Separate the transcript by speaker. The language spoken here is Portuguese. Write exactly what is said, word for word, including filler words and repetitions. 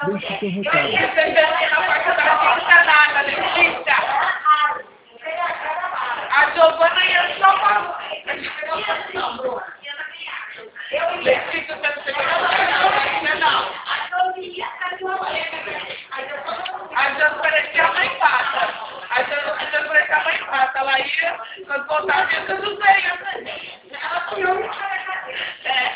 Speaker 1: Deixa o seu
Speaker 2: Eu
Speaker 1: recado.
Speaker 2: ia beber ali na porta da clínica nada, Letícia. A Giovana ia só pra... Letícia, você não chegou na não. A Giovana parecia a mãe pata. A Giovana parecia a mãe pata. Ela ia, quando voltava, ia tudo bem. É.